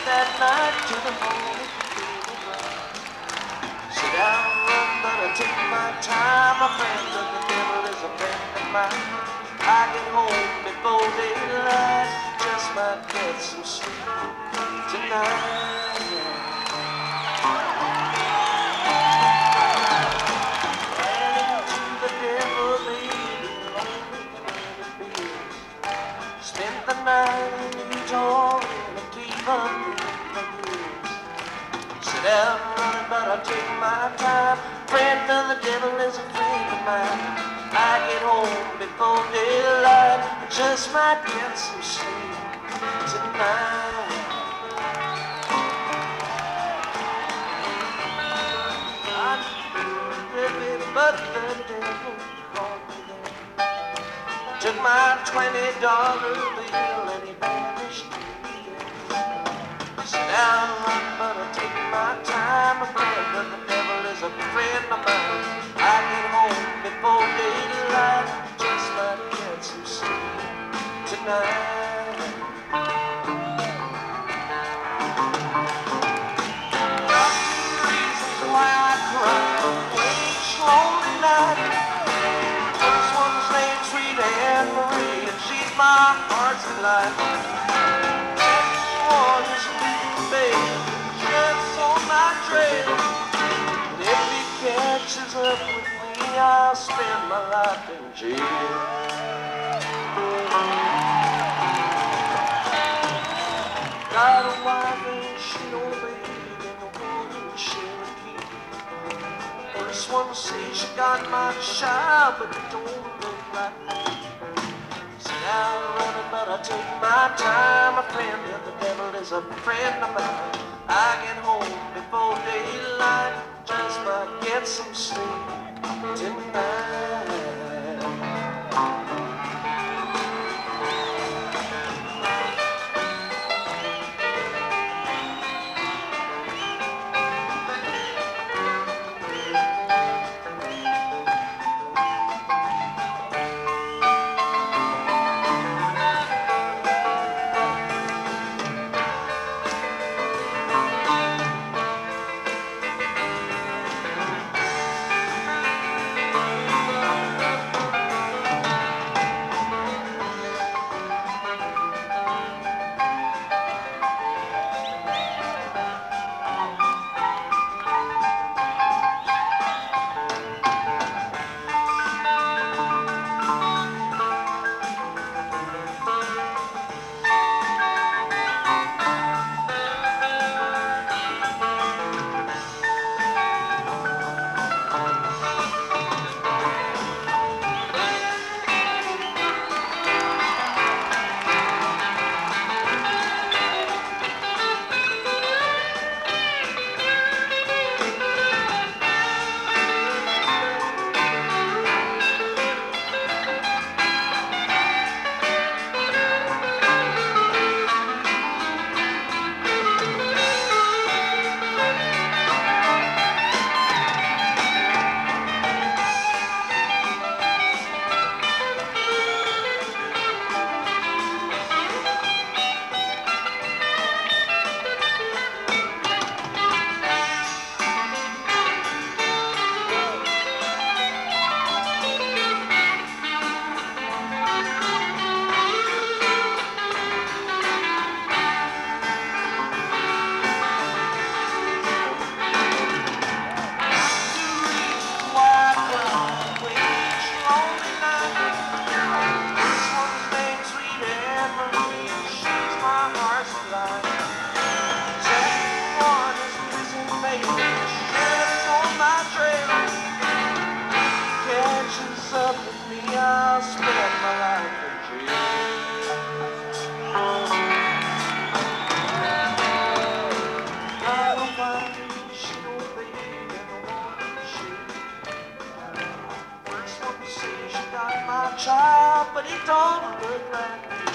that night to the morning. Sit down, run, but I take my time. My friend of the devil is a friend of mine. I get home before daylight, just might get some sleep tonight. Ran into the devil, baby, lonely when it feels. Spent the night in Utah in a Cleveland in the hills. Sit down running, but I take my time. Friend of the devil is a friend of mine. I get home before daylight, just might get some sleep tonight. I knew but the devil called me there. Took my $20 bill and he vanished again. Sit down, run, but I take my time. A friend of the devil is a friend of mine. I get home before daylight, just might get some sleep tonight. Got two reasons why I cry each lonely night. First one's named Sweet Anne Marie, and she's my heart's delight. Second one is Little Babe, just on my trail. And if he catches up with me, I'll spend my life in jail. Got a wife and she don't baby, and a woman Cherokee. First one says she got my child, but it don't look like me. Sit down running, but I take my time. A friend of the devil is a friend of mine. I get home before daylight, just might get some sleep tonight. I'll spend my life in jail. I don't mind she don't baby and I want she. First one to say she got my child, but it don't look like me.